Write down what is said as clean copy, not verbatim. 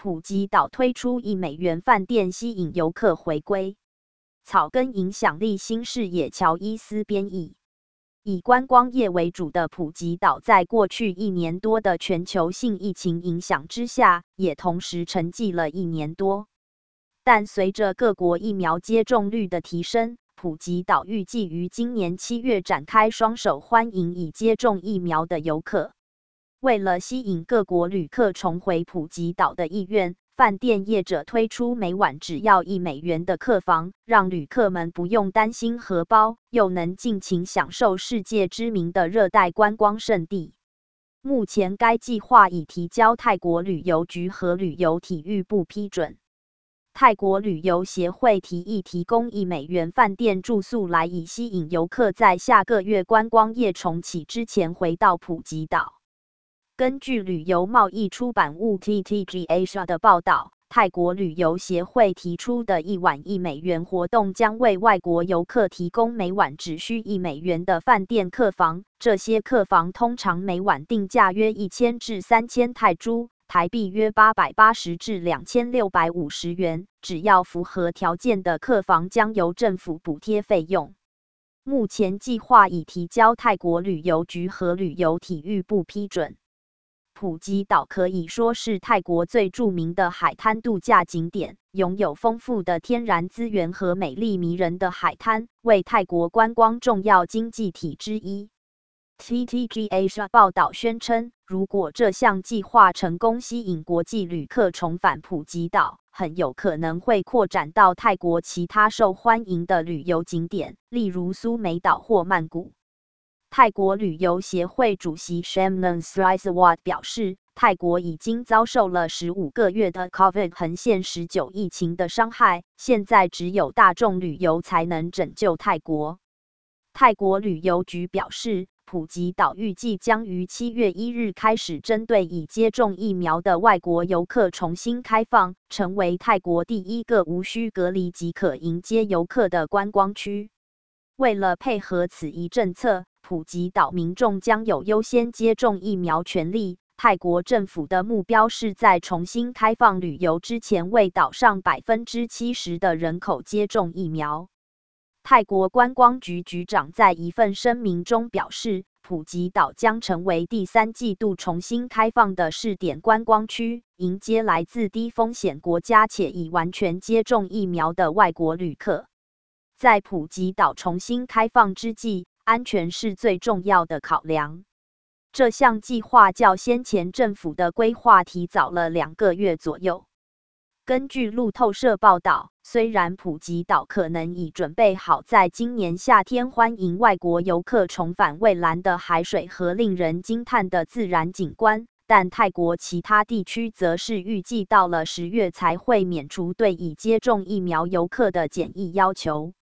普吉岛推出$1饭店吸引游客回归。草根影响力新视野乔伊斯编译。以观光业为主的普吉岛，在过去1年多的全球性疫情影响之下，也同时沉寂了1年多。但随着各国疫苗接种率的提升，普吉岛预计于今年7月展开双手欢迎已接种疫苗的游客。为了吸引各国旅客重回普吉岛的意愿，饭店业者推出每晚只要$1的客房，让旅客们不用担心荷包，又能尽情享受世界知名的热带观光胜地。目前该计划已提交泰国旅游局和旅游体育部批准。泰国旅游协会提议提供$1饭店住宿来以吸引游客在下个月观光业重启之前回到普吉岛。根据旅游贸易出版物 TTG Asia 的报道，泰国旅游协会提出的1晚$1活动将为外国游客提供每晚只需$1的饭店客房，这些客房通常每晚定价约1000至3000泰铢，台币约880至2650元，只要符合条件的客房将由政府补贴费用。目前计划已提交泰国旅游局和旅游体育部批准。普吉岛可以说是泰国最著名的海滩度假景点，拥有丰富的天然资源和美丽迷人的海滩，为泰国观光重要经济体之一。TTG Asia 报道宣称，如果这项计划成功吸引国际旅客重返普吉岛，很有可能会扩展到泰国其他受欢迎的旅游景点，例如苏梅岛或曼谷。泰国旅游协会主席 Shamnon Srisawat 表示，泰国已经遭受了15个月的 COVID 横线19疫情的伤害，现在只有大众旅游才能拯救泰国。泰国旅游局表示，普吉岛预计将于7月1日开始针对已接种疫苗的外国游客重新开放，成为泰国第一个无需隔离即可迎接游客的观光区。为了配合此一政策，普吉岛民众将有优先接种疫苗权利。泰国政府的目标是在重新开放旅游之前，为岛上70%的人口接种疫苗。泰国观光局局长在一份声明中表示，普吉岛将成为第3季度重新开放的试点观光区，迎接来自低风险国家且已完全接种疫苗的外国旅客。在普吉岛重新开放之际，安全是最重要的考量。这项计划较先前政府的规划提早了2个月左右。根据路透社报道，虽然普吉岛可能已准备好在今年夏天欢迎外国游客重返蔚蓝的海水和令人惊叹的自然景观，但泰国其他地区则是预计到了10月才会免除对已接种疫苗游客的检疫要求。